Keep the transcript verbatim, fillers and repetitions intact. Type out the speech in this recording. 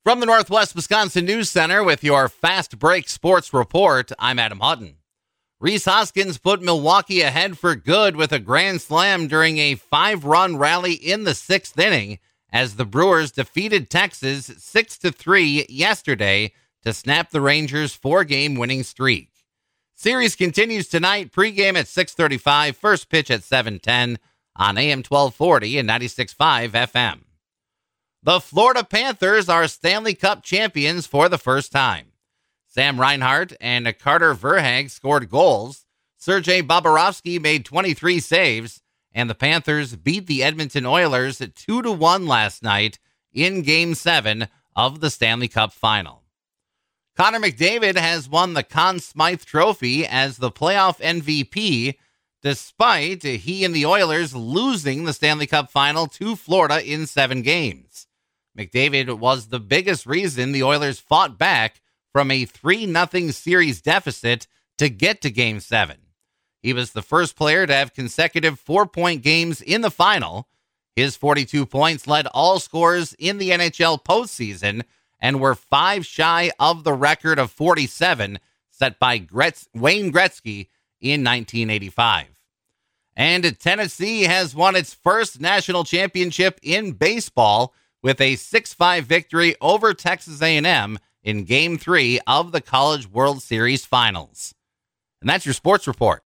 From the Northwest Wisconsin News Center with your Fast Break Sports Report, I'm Adam Hutton. Rhys Hoskins put Milwaukee ahead for good with a grand slam during a five-run rally in the sixth inning as the Brewers defeated Texas six to three yesterday to snap the Rangers' four-game winning streak. Series continues tonight, pregame at six thirty-five, first pitch at seven ten on A M twelve forty and ninety-six point five F M. The Florida Panthers are Stanley Cup champions for the first time. Sam Reinhart and Carter Verhaeghe scored goals. Sergei Bobrovsky made twenty-three saves, and the Panthers beat the Edmonton Oilers two to one last night in Game seven of the Stanley Cup Final. Connor McDavid has won the Conn Smythe Trophy as the playoff M V P, despite he and the Oilers losing the Stanley Cup Final to Florida in seven games. McDavid was the biggest reason the Oilers fought back from a three nothing series deficit to get to Game seven. He was the first player to have consecutive four-point games in the final. His forty-two points led all scorers in the N H L postseason and were five shy of the record of forty-seven set by Gretz- Wayne Gretzky in nineteen eighty-five. And Tennessee has won its first national championship in baseball with a six five victory over Texas A and M in Game three of the College World Series Finals. And that's your sports report.